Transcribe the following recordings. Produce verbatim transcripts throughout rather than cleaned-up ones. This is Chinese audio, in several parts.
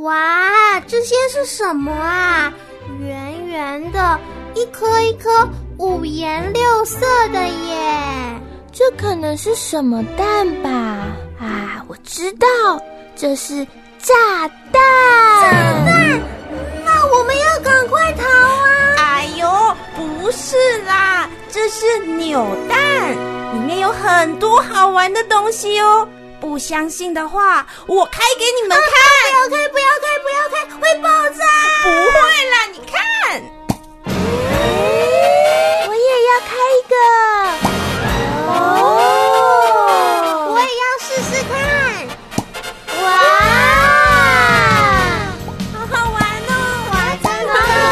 哇，这些是什么啊？圆圆的，一颗一颗五颜六色的耶！ 这可能是什么蛋吧？啊，我知道，这是炸弹！ 炸弹？那我们要赶快逃啊！ 哎呦，不是啦，这是扭蛋，里面有很多好玩的东西哦。不相信的话，我开给你们看。 啊、不要开，不要开，不要开，会爆炸！ 不会啦，你看。 我也要开一个。 哦，我也要试试看。哇， 好好玩哦！ 哇，真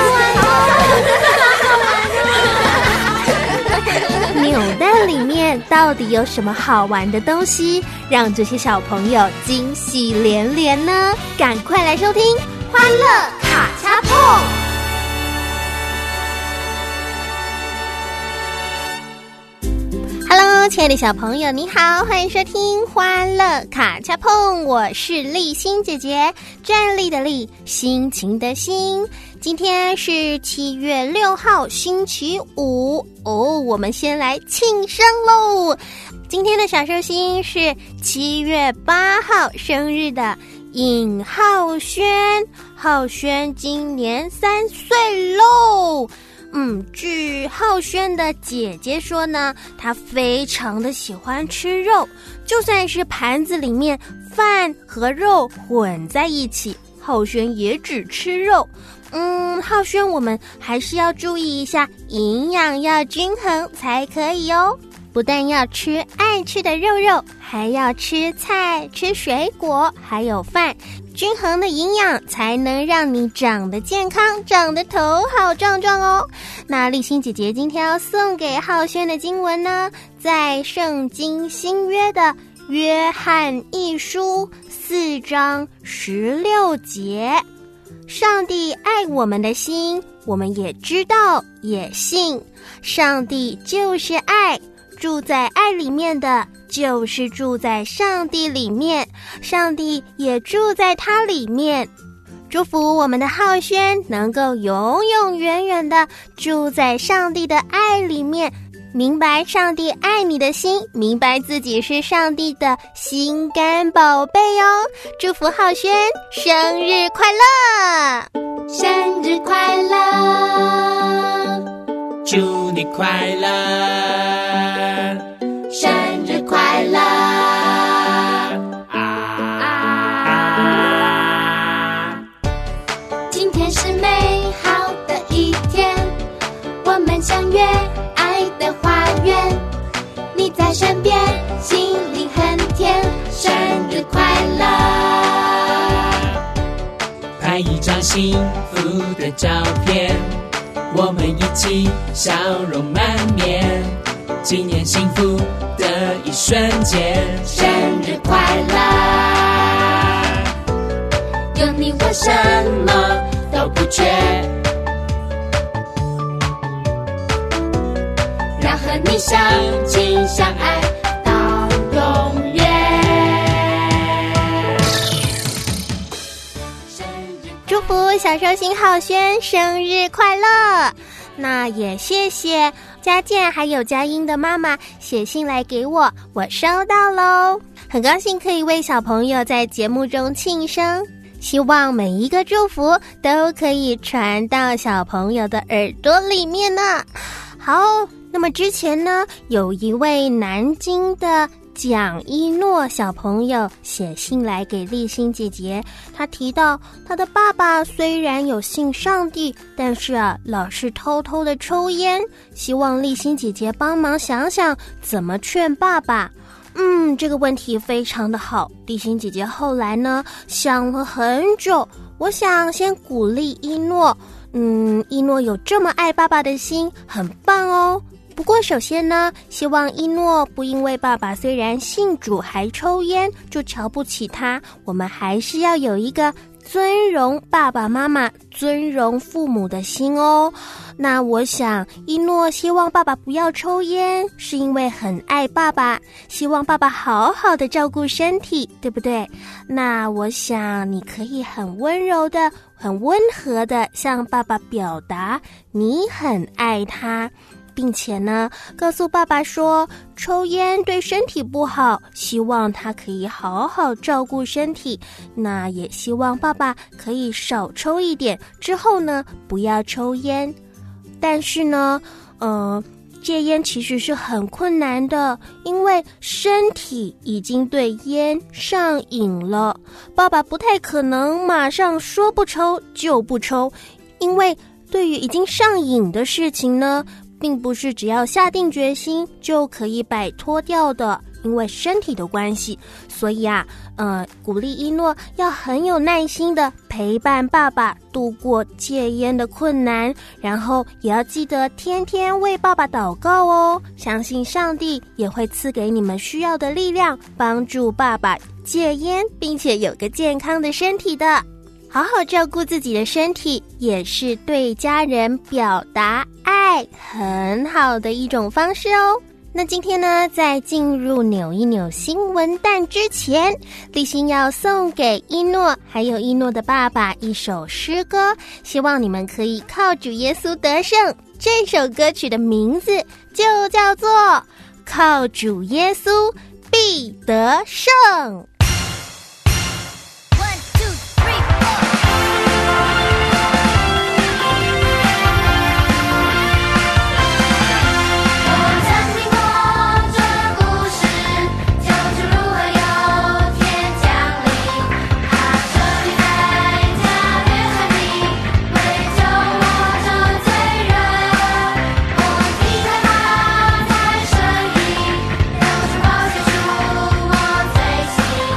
的好好玩哦！ 扭蛋里面到底有什么好玩的东西，让这些小朋友惊喜连连呢？赶快来收听《欢乐卡恰碰》。Hello， 亲爱的小朋友，你好，欢迎收听《欢乐卡恰碰》，我是立欣姐姐，站立的立，心情的心。今天是七月六号，星期五哦。我们先来庆生喽！今天的小寿星是七月八号生日的尹浩轩，浩轩今年三岁喽。嗯，据浩轩的姐姐说呢，他非常的喜欢吃肉，就算是盘子里面饭和肉混在一起，浩轩也只吃肉。嗯，浩轩，我们还是要注意一下，营养要均衡才可以哦。不但要吃爱吃的肉肉，还要吃菜、吃水果，还有饭，均衡的营养才能让你长得健康，长得头好壮壮哦。那立欣姐姐今天要送给浩轩的经文呢，在圣经新约的约翰一书四章十六节。上帝爱我们的心，我们也知道也信，上帝就是爱，住在爱里面的就是住在上帝里面，上帝也住在他里面。祝福我们的浩轩能够永永远远的住在上帝的爱里面，明白上帝爱你的心，明白自己是上帝的心肝宝贝哦。祝福浩轩生日快乐， 生日快乐， 祝你快乐， 生日快乐啊啊！ 今天是美好的一天，我们相约爱的花园，你在身边，心里很甜，生日快乐！ 拍一张幸福的照片，我们一起笑容满面，纪念幸福的一瞬间， 生日快乐！有你我什么都不缺，让和你相亲相爱到永远。 祝福小寿星浩轩生日快乐！那也谢谢嘉健还有佳音的妈妈写信来给我，我收到咯。很高兴可以为小朋友在节目中庆生，希望每一个祝福都可以传到小朋友的耳朵里面呢。好，那么之前呢，有一位南京的蒋一诺小朋友写信来给立欣姐姐，他提到他的爸爸虽然有信上帝，但是啊，老是偷偷的抽烟，希望立欣姐姐帮忙想想怎么劝爸爸。嗯，这个问题非常的好，立欣姐姐后来呢想了很久，我想先鼓励一诺，嗯，一诺有这么爱爸爸的心，很棒哦。不过首先呢，希望一诺不因为爸爸虽然信主还抽烟就瞧不起他，我们还是要有一个尊荣爸爸妈妈、尊荣父母的心哦。那我想一诺希望爸爸不要抽烟，是因为很爱爸爸，希望爸爸好好的照顾身体，对不对？那我想你可以很温柔的、很温和的向爸爸表达你很爱他，并且呢，告诉爸爸说抽烟对身体不好，希望他可以好好照顾身体。那也希望爸爸可以少抽一点，之后呢，不要抽烟。但是呢，呃，戒烟其实是很困难的，因为身体已经对烟上瘾了。爸爸不太可能马上说不抽就不抽，因为对于已经上瘾的事情呢，并不是只要下定决心就可以摆脱掉的，因为身体的关系。所以啊，呃，鼓励一诺要很有耐心的陪伴爸爸度过戒烟的困难，然后也要记得天天为爸爸祷告哦。相信上帝也会赐给你们需要的力量，帮助爸爸戒烟，并且有个健康的身体的。好好照顾自己的身体，也是对家人表达爱很好的一种方式哦。那今天呢，在进入扭一扭新闻蛋之前，立新要送给一诺还有一诺的爸爸一首诗歌，希望你们可以靠主耶稣得胜。这首歌曲的名字就叫做《靠主耶稣必得胜》。 我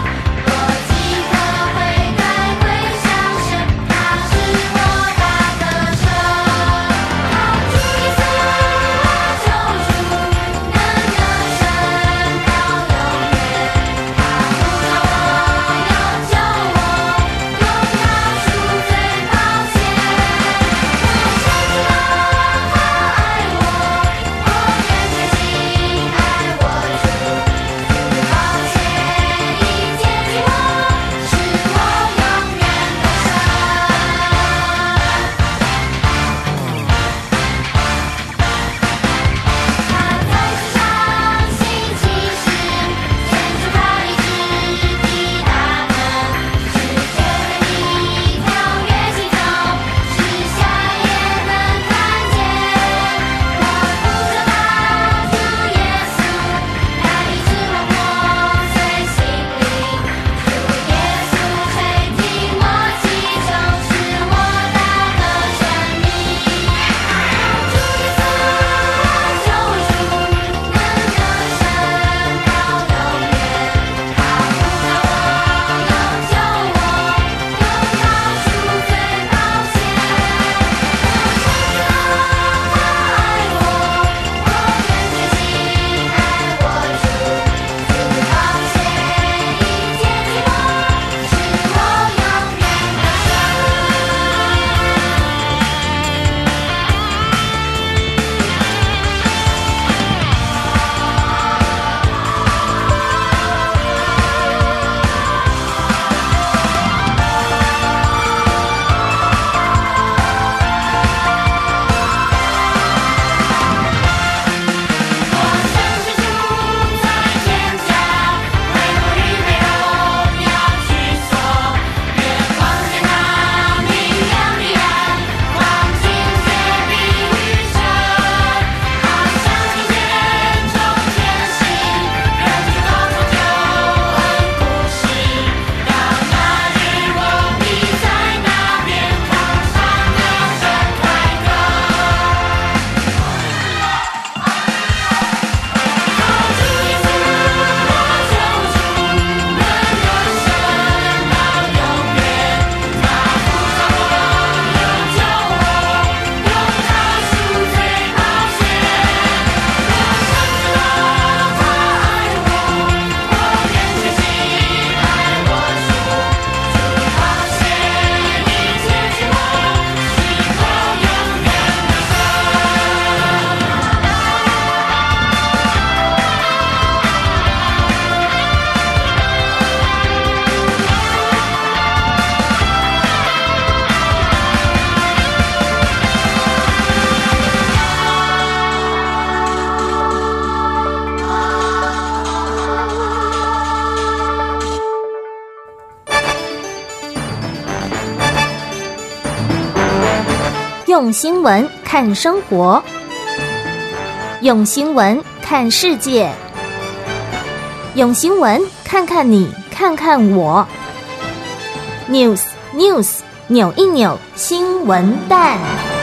用新闻看生活，用新闻看世界，用新闻看看你，看看我。News News 扭一扭新闻蛋。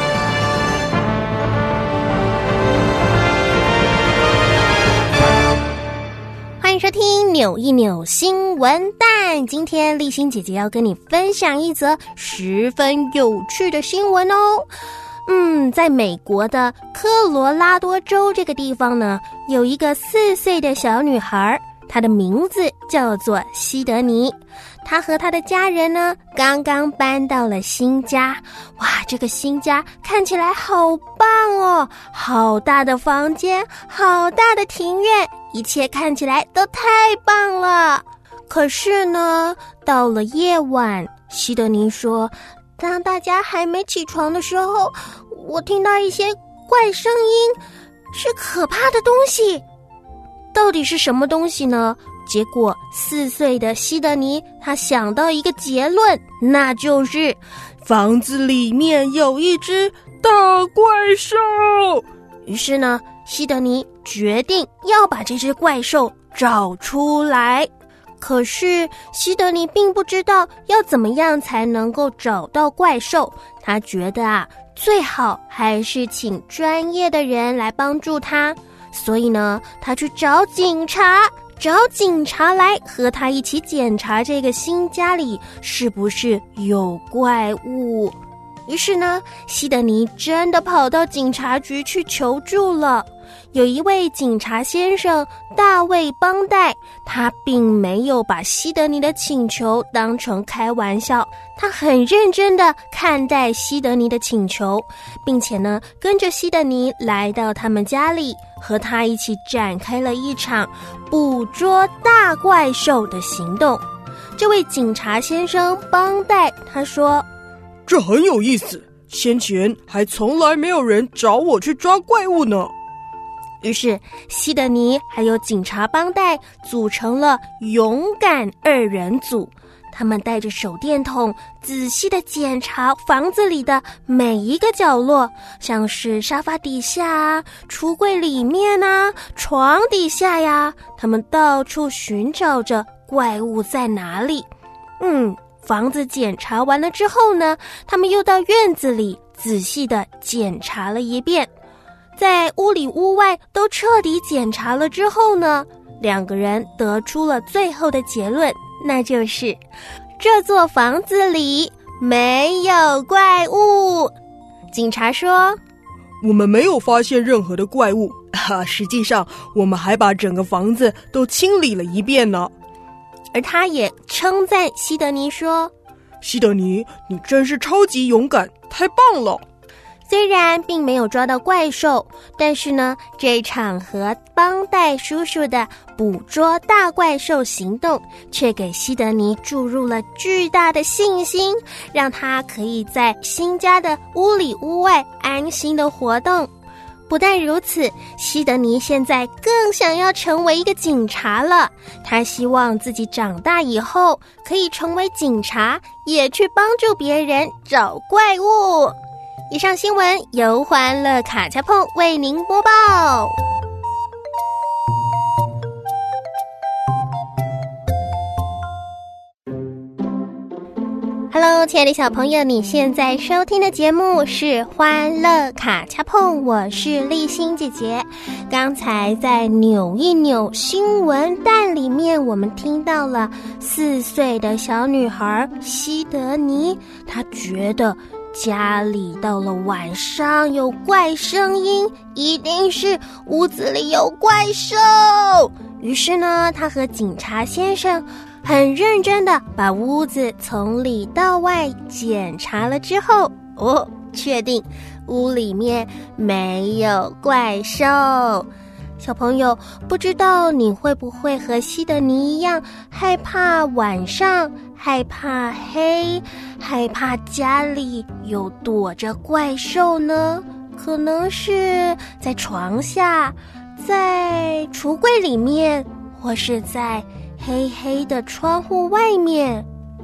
欢迎收听扭一扭新闻蛋。今天丽欣姐姐要跟你分享一则十分有趣的新闻哦。嗯，在美国的科罗拉多州这个地方呢，有一个四岁的小女孩，她的名字叫做西德尼。她和她的家人呢，刚刚搬到了新家。哇，这个新家看起来好棒哦，好大的房间，好大的庭院，一切看起来都太棒了。可是呢，到了夜晚，西德尼说，当大家还没起床的时候，我听到一些怪声音，是可怕的东西。到底是什么东西呢？结果四岁的西德尼他想到一个结论，那就是房子里面有一只大怪兽。于是呢，西德尼决定要把这只怪兽找出来。可是西德尼并不知道要怎么样才能够找到怪兽，他觉得啊，最好还是请专业的人来帮助他。所以呢，他去找警察，找警察来和他一起检查这个新家里是不是有怪物。于是呢，西德尼真的跑到警察局去求助了。有一位警察先生大卫邦代，他并没有把西德尼的请求当成开玩笑，他很认真地看待西德尼的请求，并且呢，跟着西德尼来到他们家里，和他一起展开了一场捕捉大怪兽的行动。这位警察先生邦代他说， 这很有意思，先前还从来没有人找我去抓怪物呢。 于是西德尼还有警察帮带组成了勇敢二人组，他们带着手电筒仔细地检查房子里的每一个角落，像是沙发底下啊、橱柜里面啊、床底下呀，他们到处寻找着怪物在哪里。嗯，房子检查完了之后呢，他们又到院子里仔细地检查了一遍。在屋里屋外都彻底检查了之后呢，两个人得出了最后的结论，那就是这座房子里没有怪物。警察说， 我们没有发现任何的怪物，啊，实际上我们还把整个房子都清理了一遍呢。 而他也称赞西德尼说， 西德尼，你真是超级勇敢，太棒了。 虽然并没有抓到怪兽，但是呢，这场和邦代叔叔的捕捉大怪兽行动却给西德尼注入了巨大的信心，让他可以在新家的屋里屋外安心的活动。不但如此，西德尼现在更想要成为一个警察了。他希望自己长大以后可以成为警察，也去帮助别人找怪物。以上新闻由欢乐卡恰碰为您播报。Hello， 亲爱的小朋友，你现在收听的节目是欢乐卡恰碰，我是丽欣姐姐。刚才在扭一扭新闻蛋里面，我们听到了四岁的小女孩西德尼，她觉得家里到了晚上有怪声音，一定是屋子里有怪兽。于是呢，他和警察先生很认真的把屋子从里到外检查了之后，哦，确定屋里面没有怪兽。小朋友，不知道你会不会和西德尼一样害怕晚上，害怕黑，害怕家里有躲着怪兽呢？可能是在床下，在橱柜里面，或是在黑黑的窗户外面。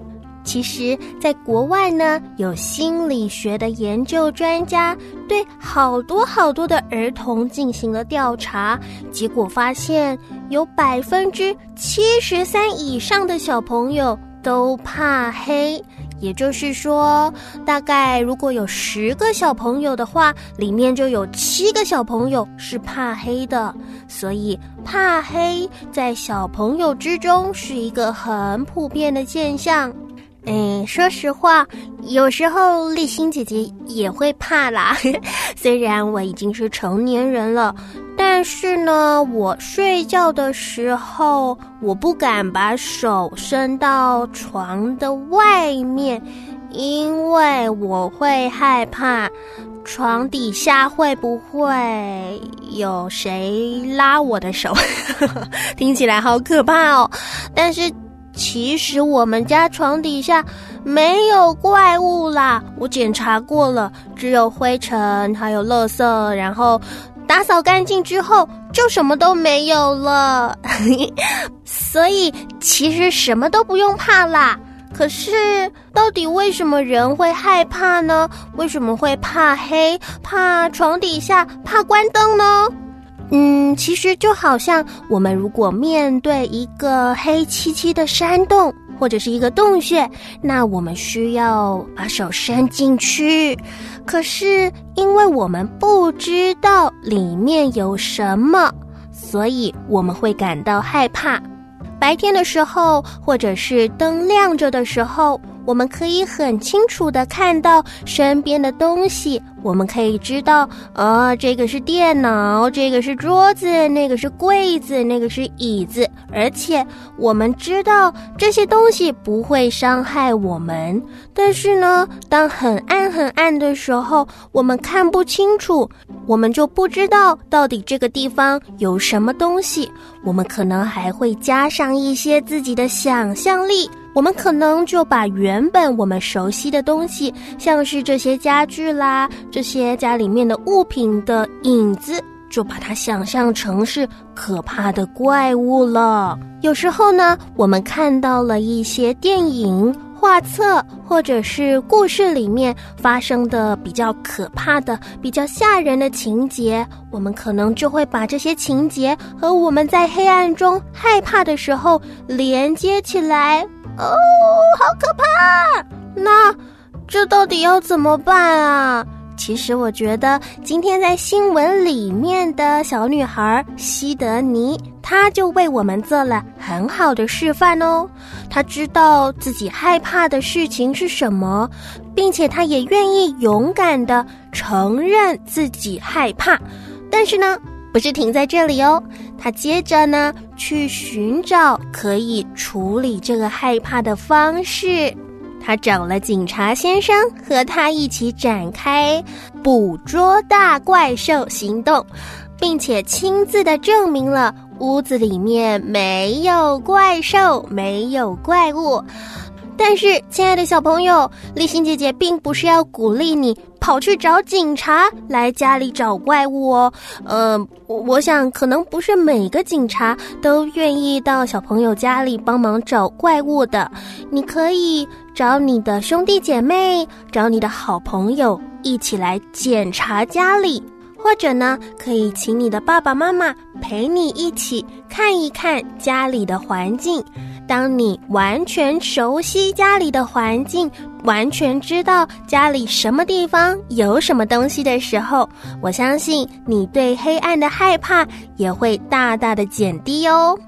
其实在国外呢，有心理学的研究专家对好多好多的儿童进行了调查，结果发现有百分之七十三以上的小朋友都怕黑。也就是说，大概如果有十个小朋友的话，里面就有七个小朋友是怕黑的。所以怕黑在小朋友之中是一个很普遍的现象。嗯，说实话，有时候丽欣姐姐也会怕啦。虽然我已经是成年人了，但是呢，我睡觉的时候，我不敢把手伸到床的外面，因为我会害怕床底下会不会有谁拉我的手。听起来好可怕哦。但是其实我们家床底下没有怪物啦，我检查过了，只有灰尘还有垃圾，然后打扫干净之后就什么都没有了。所以其实什么都不用怕啦。可是到底为什么人会害怕呢？为什么会怕黑、怕床底下、怕关灯呢？嗯，其实就好像我们如果面对一个黑漆漆的山洞或者是一个洞穴，那我们需要把手伸进去，可是因为我们不知道里面有什么，所以我们会感到害怕。白天的时候，或者是灯亮着的时候，我们可以很清楚地看到身边的东西，我们可以知道，呃，这个是电脑，这个是桌子，那个是柜子，那个是椅子，而且我们知道这些东西不会伤害我们。但是呢，当很暗很暗的时候，我们看不清楚，我们就不知道到底这个地方有什么东西，我们可能还会加上一些自己的想象力，我们可能就把原本我们熟悉的东西，像是这些家具啦，这些家里面的物品的影子，就把它想象成是可怕的怪物了。有时候呢，我们看到了一些电影、画册或者是故事里面发生的比较可怕的、比较吓人的情节，我们可能就会把这些情节和我们在黑暗中害怕的时候连接起来。哦，好可怕！那这到底要怎么办啊？其实我觉得今天在新闻里面的小女孩西德尼，她就为我们做了很好的示范哦。她知道自己害怕的事情是什么，并且她也愿意勇敢地承认自己害怕。但是呢，不是停在这里哦，他接着呢去寻找可以处理这个害怕的方式。他找了警察先生和他一起展开捕捉大怪兽行动，并且亲自的证明了屋子里面没有怪兽，没有怪物。但是亲爱的小朋友，丽欣姐姐并不是要鼓励你跑去找警察来家里找怪物哦。呃，我想可能不是每个警察都愿意到小朋友家里帮忙找怪物的。你可以找你的兄弟姐妹，找你的好朋友一起来检查家里，或者呢，可以请你的爸爸妈妈陪你一起看一看家里的环境。当你完全熟悉家里的环境，完全知道家里什么地方有什么东西的时候，我相信你对黑暗的害怕也会大大的减低哦。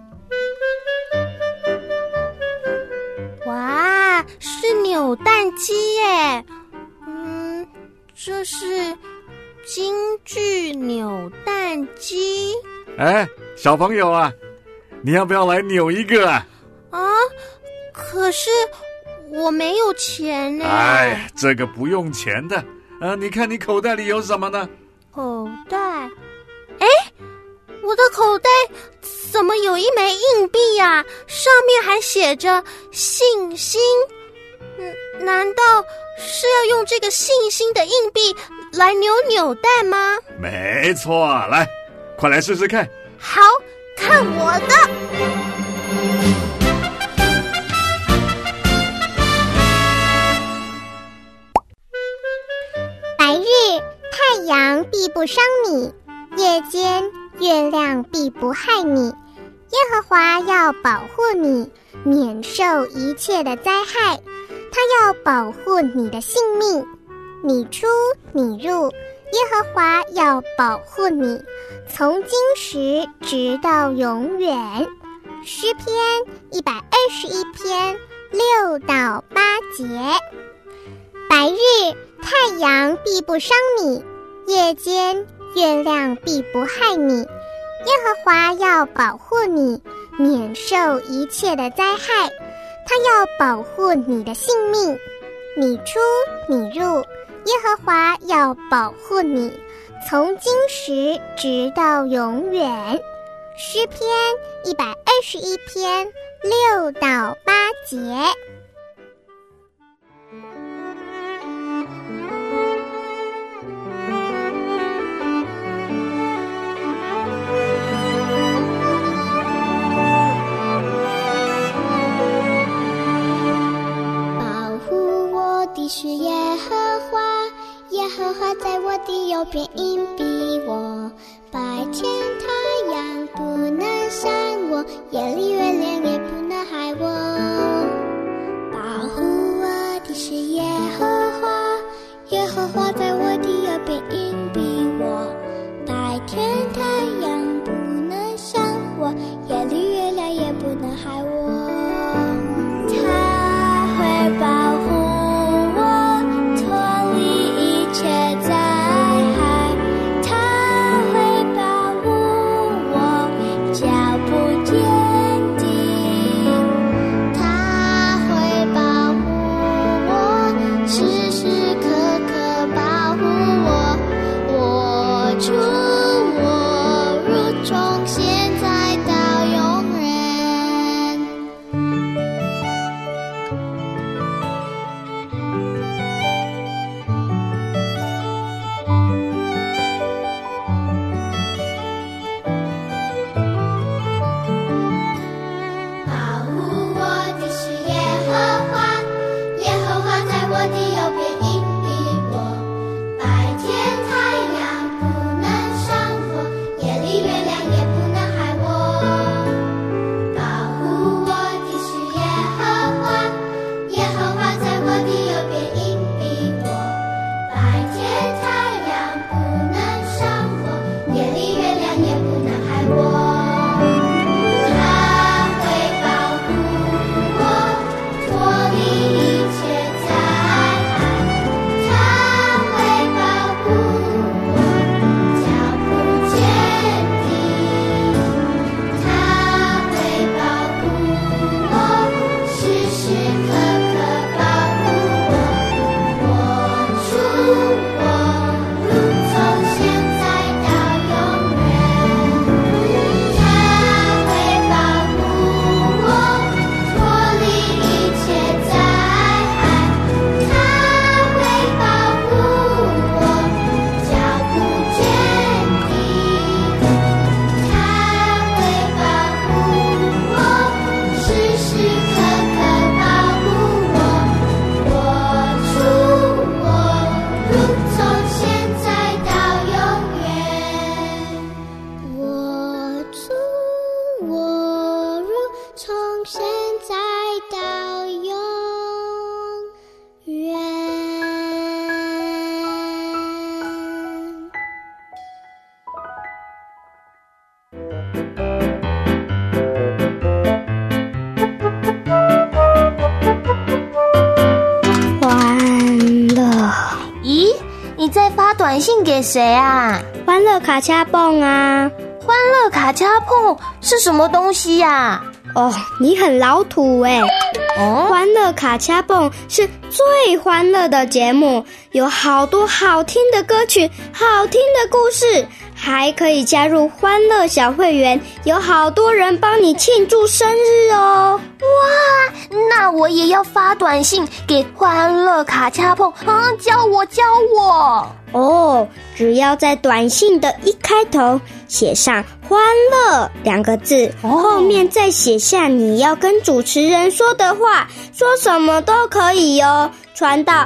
哇，是扭蛋机耶！嗯，这是京剧扭蛋机。 哎，小朋友啊，你要不要来扭一个啊？ 啊，可是我没有钱呢。 哎，这个不用钱的。呃，你看你口袋里有什么呢？ 口袋？哎，我的口袋怎么有一枚硬币呀？上面还写着信心。嗯，难道是要用这个信心的硬币来扭扭蛋吗？ 没错，来，快来试试看。 好，看我的。 太阳必不伤你，夜间月亮必不害你。耶和华要保护你，免受一切的灾害。他要保护你的性命，你出你入，耶和华要保护你，从今时直到永远。诗篇一百二十一篇六到八节。白日太阳必不伤你，夜间月亮必不害你。耶和华要保护你，免受一切的灾害。他要保护你的性命，你出你入，耶和华要保护你，从今时直到永远。诗篇一百二十一篇六到八节。 是耶和华，耶和华在我的右边荫庇我。白天太阳不能伤我，夜里月亮也不能害我。保护我的是耶和华，耶和华在我的右边荫庇我。白天太阳不能伤我，夜里月亮也不能害我。他会保护短信给谁啊？ 欢乐卡恰蹦啊！ 欢乐卡恰蹦是什么东西呀？ 哦，你很老土哎！哦，欢乐卡恰蹦是最欢乐的节目，有好多好听的歌曲，好听的故事，还可以加入欢乐小会员，有好多人帮你庆祝生日哦！ 哇，那我也要发短信给欢乐卡恰蹦啊！教我教我哦！只要在短信的一开头写上欢乐两个字，哦，后面再写下你要跟主持人说的话，说什么都可以哦。传到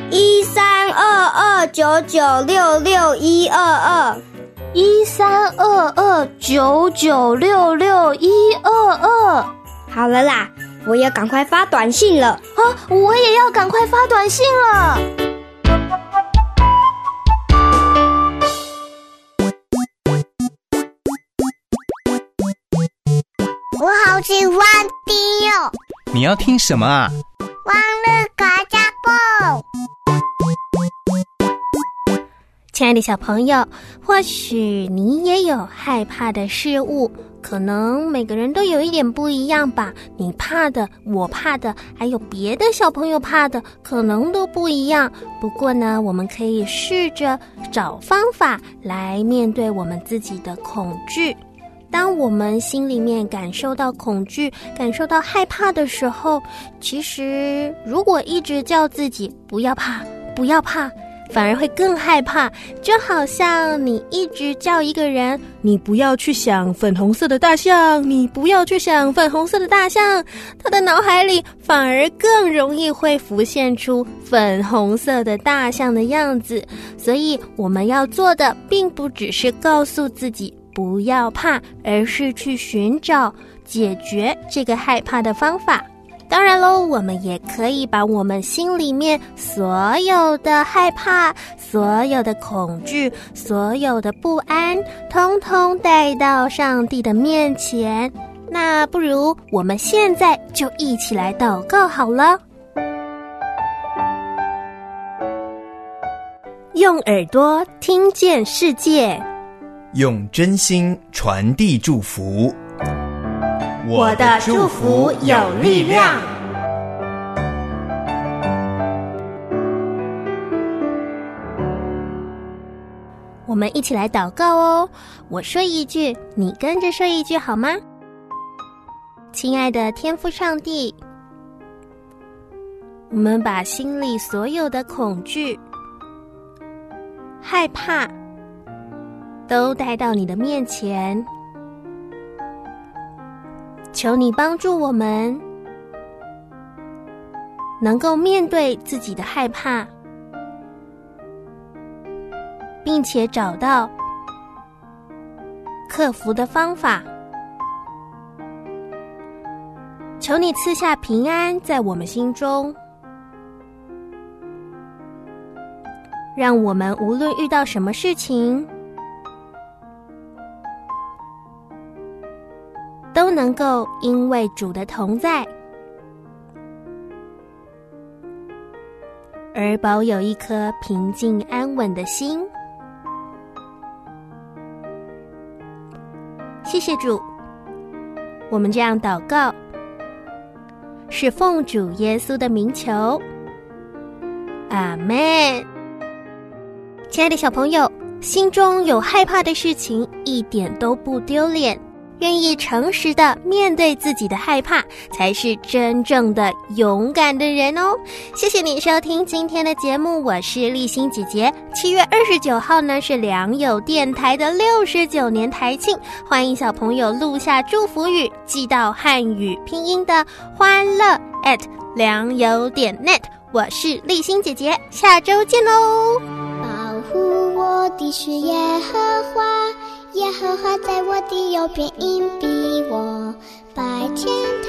一三二二九九六六一二二， 一三二二九九六六一二二。 好了啦，我要赶快发短信了啊！我也要赶快发短信了。 我好喜欢听哦！ 你要听什么啊？ 欢乐卡加蹦。 亲爱的小朋友，或许你也有害怕的事物，可能每个人都有一点不一样吧。你怕的，我怕的，还有别的小朋友怕的，可能都不一样。不过呢，我们可以试着找方法来面对我们自己的恐惧。当我们心里面感受到恐惧、感受到害怕的时候，其实如果一直叫自己不要怕、不要怕，反而会更害怕。就好像你一直叫一个人，你不要去想粉红色的大象，你不要去想粉红色的大象，他的脑海里反而更容易会浮现出粉红色的大象的样子。所以我们要做的并不只是告诉自己不要怕，而是去寻找解决这个害怕的方法。当然喽，我们也可以把我们心里面所有的害怕、所有的恐惧、所有的不安，通通带到上帝的面前。那不如我们现在就一起来祷告好了。用耳朵听见世界， 用真心传递祝福。 我的祝福有力量。 我们一起来祷告哦。我说一句，你跟着说一句好吗？亲爱的天父上帝，我们把心里所有的恐惧、害怕都带到你的面前，求你帮助我们能够面对自己的害怕，并且找到克服的方法。求你赐下平安在我们心中，让我们无论遇到什么事情，都能够因为主的同在而保有一颗平静安稳的心。谢谢主，我们这样祷告，是奉主耶稣的名求，阿们。亲爱的小朋友，心中有害怕的事情一点都不丢脸，愿意诚实的面对自己的害怕，才是真正的勇敢的人哦。谢谢你收听今天的节目，我是丽欣姐姐。七月二十九号呢是良友电台的六十九年台庆，欢迎小朋友录下祝福语寄到汉语拼音的欢乐 at 良友点 net。我是丽欣姐姐，下周见喽。 保护我的是耶和华，耶和华在我的右边，荫庇我，白天